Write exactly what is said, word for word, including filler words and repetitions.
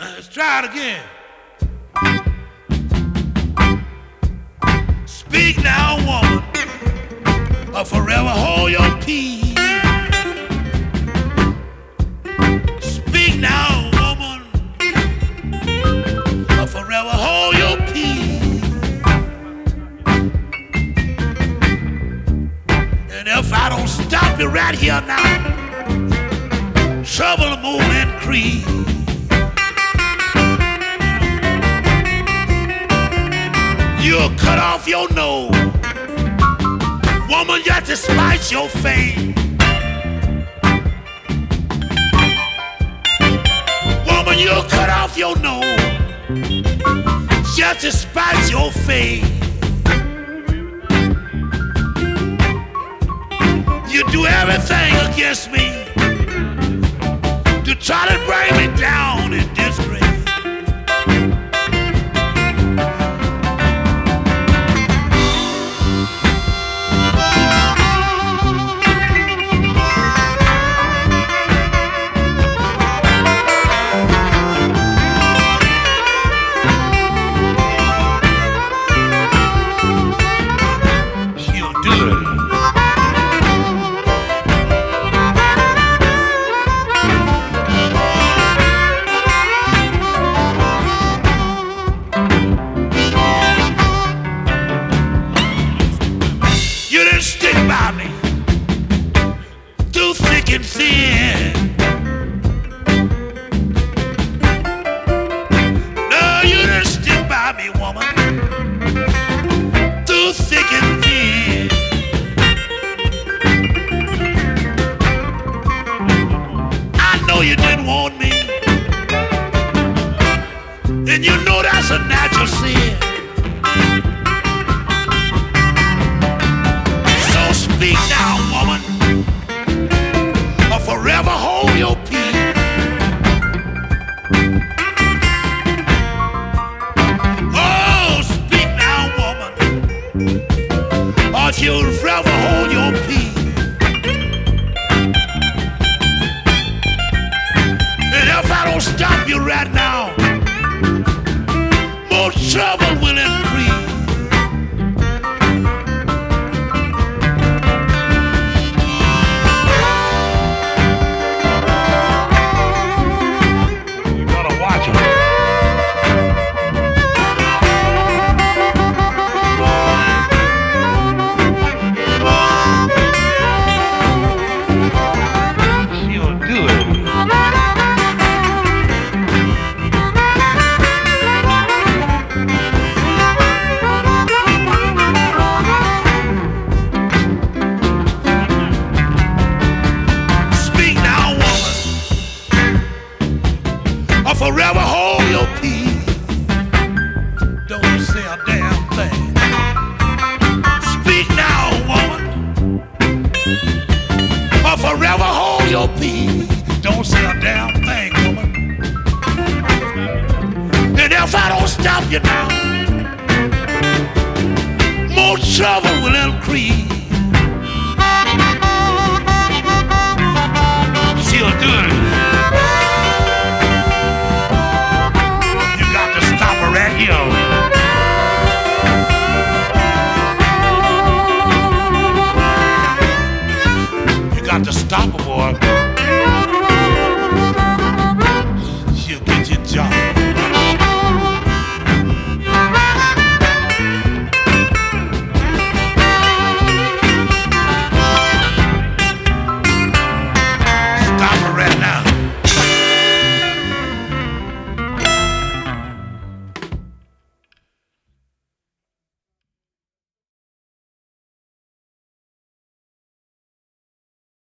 Let's try it again. Speak now, woman, or forever hold your peace. Speak now, woman, or forever hold your peace. And if I don't stop you right here now, trouble will increase. You'll cut off your nose, woman, just to spite your fame. Woman, you'll cut off your nose, just to spite your fame. You do everything against me to try to bring me down in disgrace. Stick by me through thick and thin. No, you didn't stick by me, woman, through thick and thin. I know you didn't want me, and you know that's a natural sin. Speak now, woman, or forever hold your peace. Oh, speak now, woman, or you'll forever hold your peace. And if I don't stop you right now, more trouble will increase. Forever hold your peace. Don't say a damn thing. Speak now, woman, or forever hold your peace. Don't say a damn thing, woman. And if I don't stop you now, more trouble will increase. She'll do it. You got to stop her, boy. She'll get your job.